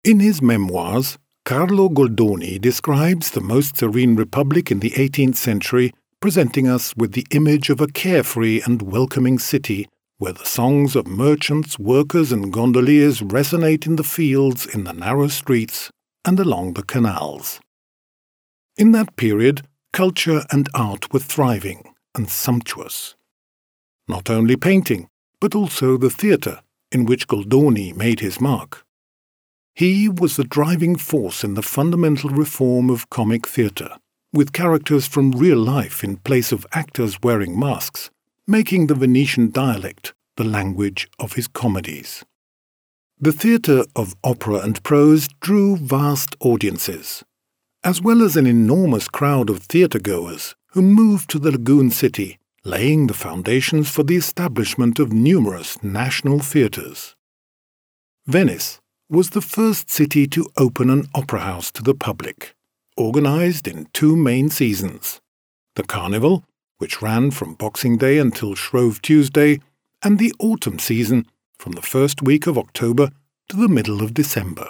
In his memoirs, Carlo Goldoni describes the most serene republic in the 18th century, presenting us with the image of a carefree and welcoming city where the songs of merchants, workers and gondoliers resonate in the fields, in the narrow streets, and along the canals. In that period, culture and art were thriving and sumptuous. Not only painting, but also the theatre, in which Goldoni made his mark. He was the driving force in the fundamental reform of comic theatre, with characters from real life in place of actors wearing masks, making the Venetian dialect the language of his comedies. The theatre of opera and prose drew vast audiences, as well as an enormous crowd of theatre-goers who moved to the lagoon city, laying the foundations for the establishment of numerous national theatres. Venice was the first city to open an opera house to the public, organized in 2 main seasons: the Carnival, which ran from Boxing Day until Shrove Tuesday, and the autumn season, from the first week of October to the middle of December.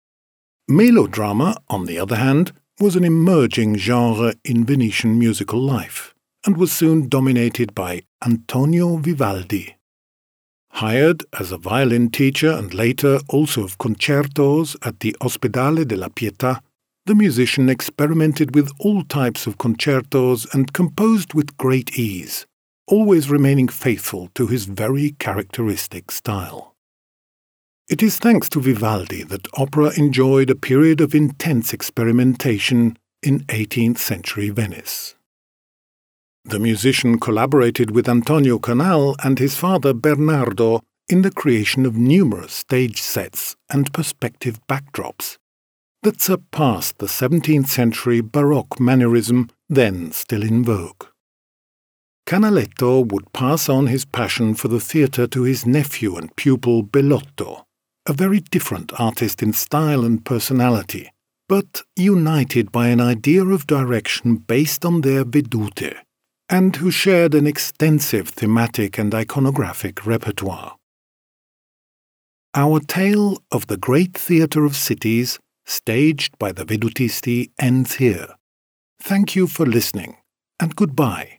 Melodrama, on the other hand, was an emerging genre in Venetian musical life, and was soon dominated by Antonio Vivaldi. Hired as a violin teacher and later also of concertos at the Ospedale della Pietà, the musician experimented with all types of concertos and composed with great ease, always remaining faithful to his very characteristic style. It is thanks to Vivaldi that opera enjoyed a period of intense experimentation in 18th century Venice. The musician collaborated with Antonio Canal and his father Bernardo in the creation of numerous stage sets and perspective backdrops that surpassed the 17th century Baroque mannerism then still in vogue. Canaletto would pass on his passion for the theatre to his nephew and pupil Bellotto, a very different artist in style and personality, but united by an idea of direction based on their vedute, and who shared an extensive thematic and iconographic repertoire. Our tale of the great theatre of cities, staged by the Vedutisti, ends here. Thank you for listening, and goodbye.